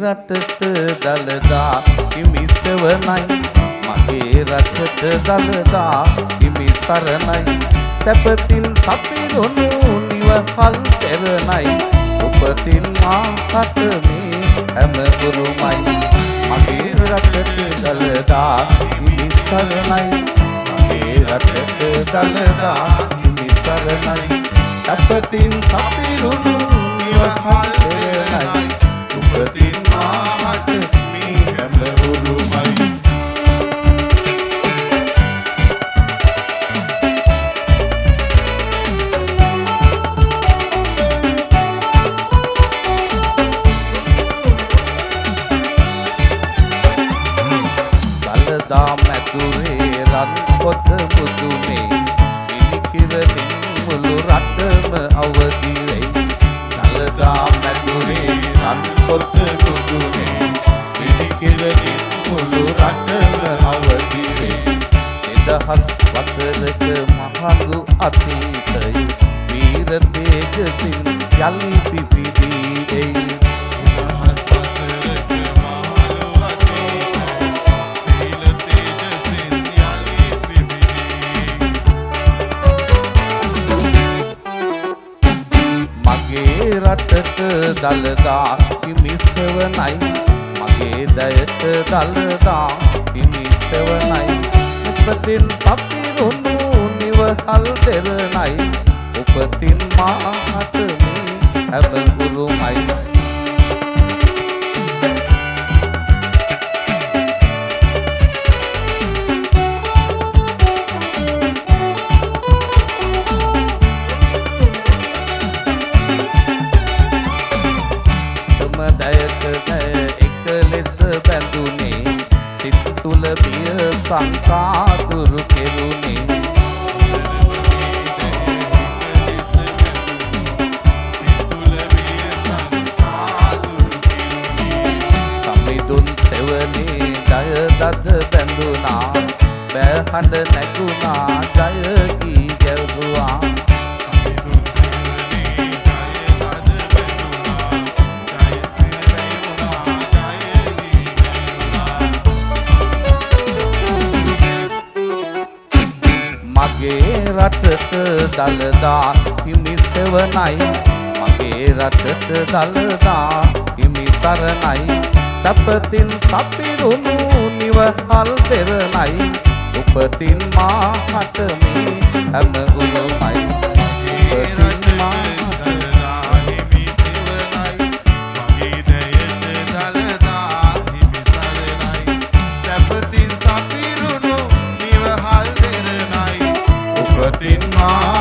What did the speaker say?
රටට දළදා හිමි සෙවණයි මගේ රටට දළදා හිමි සරණයි සැපතින් සපිරුණු නිවහල් පෙරණයි උපතින් මාහට මේ හැම ගුරුමයි මගේ රටට දළදා හිමි සරණයි මගේ රටට දළදා හිමි සරණයි සැපතින් සපිරුණු නිවහල් පෙරණයි උපතින් මාහට මේ හැම ගුරුමයි දළදා මැදුරේ රන් පොත මුදුනේ පිළිකිරමින් මුළු රටම අවදි වෙයි දළදා මැදුරේ රන් පොත මුදුනේ පිළිකිරමින් මුළු රටම අවදි වෙයි 2000 වසරක මහඟු අතීතය වීර තේජසින් යලි පිපිදී එයි රටට දළදා හිමි සෙවණයි මගේ දයට දළදා හිමි සෙවණයි උපතින් සපිරුණු නිවහල් දෙරණයි උපතින් මාහට මේ හැම ගුරුමයි එක ලෙස බැඳුනේ සිත් තුල බිය සංකා දුරු කෙරුනේ සමිඳුන් සෙවනේ ජය දද බැඳුනා බෑහඬ නැගුණා ජය කී ගැවුවා මගේ රටට දළදා හිමි සෙවණයි මගේ රටට දළදා හිමි සරණයි සැපතින් සපිරුණු නිවහල් දෙරණයි උපතින් මාහට මේ හැම ගුරුමයි උපතින් මාහට හිමි සෙවණයි මගේ දයට දළදා හිමි සරණයි සැපතින් සපිරුණු නිවහල් දෙරණයි උපතින් මා